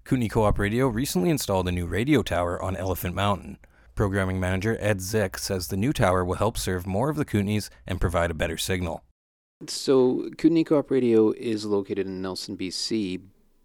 Kootenai Co-op Radio recently installed a new radio tower on Elephant Mountain. Programming manager Ed Zick says the new tower will help serve more of the Kootenays and provide a better signal. So Kootenai Co-op Radio is located in Nelson, BC,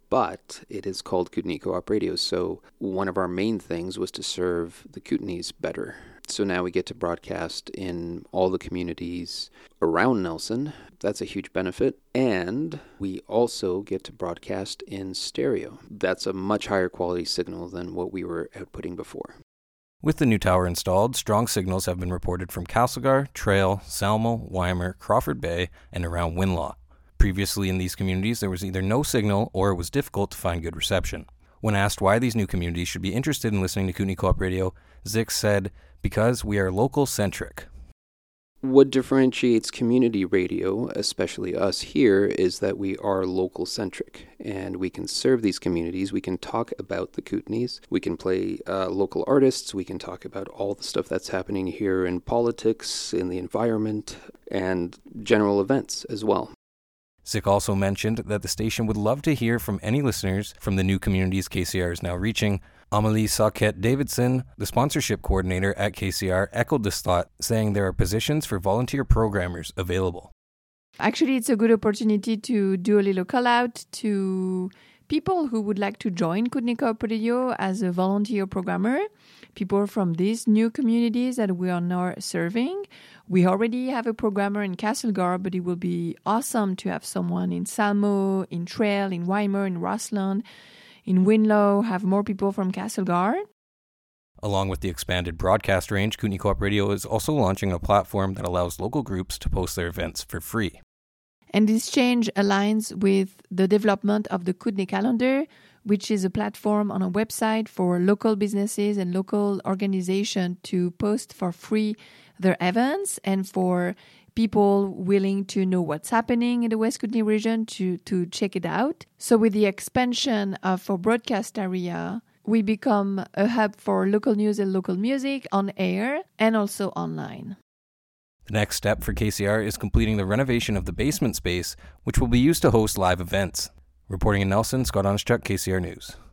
but it is called Kootenai Co-op Radio, so one of our main things was to serve the Kootenays better. So now we get to broadcast in all the communities around Nelson. That's a huge benefit. And we also get to broadcast in stereo. That's a much higher quality signal than what we were outputting before. With the new tower installed, strong signals have been reported from Castlegar, Trail, Salmo, Weimar, Crawford Bay, and around Winlaw. Previously in these communities, there was either no signal or it was difficult to find good reception. When asked why these new communities should be interested in listening to Kootenai Co-op Radio, Zick said, "Because we are local-centric." What differentiates community radio, especially us here, is that we are local-centric, and we can serve these communities. We can talk about the Kootenays. We can play local artists. We can talk about all the stuff that's happening here in politics, in the environment, and general events as well. Zick also mentioned that the station would love to hear from any listeners from the new communities KCR is now reaching. Amelie Sauquet-Davidson, the sponsorship coordinator at KCR, echoed this thought, saying there are positions for volunteer programmers available. Actually, it's a good opportunity to do a little call out to people who would like to join Kootenai Co-op Radio as a volunteer programmer, people from these new communities that we are now serving. We already have a programmer in Castlegar, but it will be awesome to have someone in Salmo, in Trail, in Weimar, in Rossland, in Winlow, have more people from Castlegar. Along with the expanded broadcast range, Kootenai Co-op Radio is also launching a platform that allows local groups to post their events for free. And this change aligns with the development of the Kootenai Calendar, which is a platform on a website for local businesses and local organizations to post for free their events and for people willing to know what's happening in the West Kootenay region to check it out. So with the expansion of our broadcast area, we become a hub for local news and local music on air and also online. The next step for KCR is completing the renovation of the basement space, which will be used to host live events. Reporting in Nelson, Scott Onishchuk, KCR News.